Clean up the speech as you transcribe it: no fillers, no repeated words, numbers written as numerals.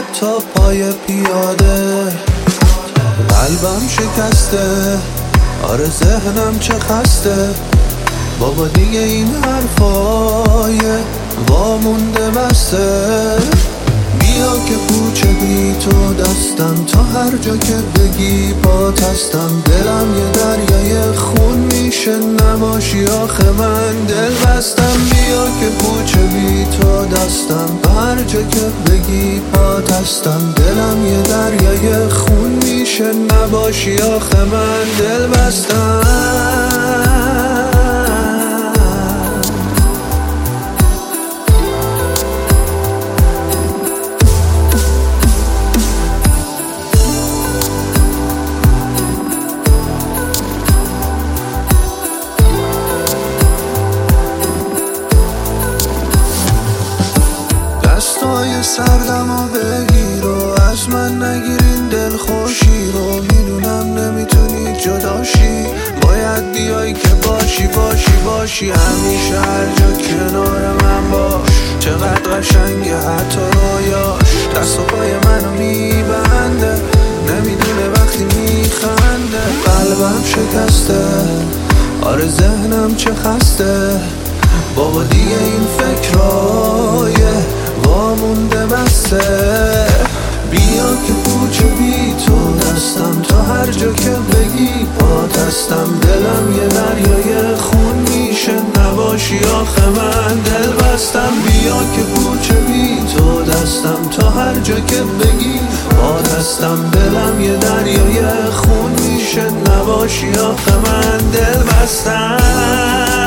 تا پای پیاده. قلبم شکسته، آره ذهنم چه خسته. بابا دیگه این حرفای وامونده بسته. بیا که کوچه بی تو دستم، تا هر جا که بگی پات هستم. دلم یه دریای خون میشه نباشی آخه من دل بستم. بیا که کوچه بی تو دستم، تا هر جا که بگی پات هستم. دلم یه دریای خون میشه نباشی آخه من دل بستم. دستای سردمو بگیر و از من نگیرین دل خوشی رو. میدونم نمیتونی جداشی، باید بیای که باشی همیشه هر جا کنار من باش. چقدر قشنگه حتی رویاش، دست و پای منو میبنده، نمیدونه وقتی میخنده. قلبم شکسته، آره ذهنم چه خسته. بابا دیگه این فکرای وامونده بسته. بیا که کوچه بی تو دستم، تا هر جا که بگی پات هستم. دلم یه دریای خون میشه نباشی آخه من دل بستم. بیا که کوچه بی تو دستم، تا هر جا که بگی پات هستم. دلم یه دریای خون میشه نباشی آخه من دل بستم.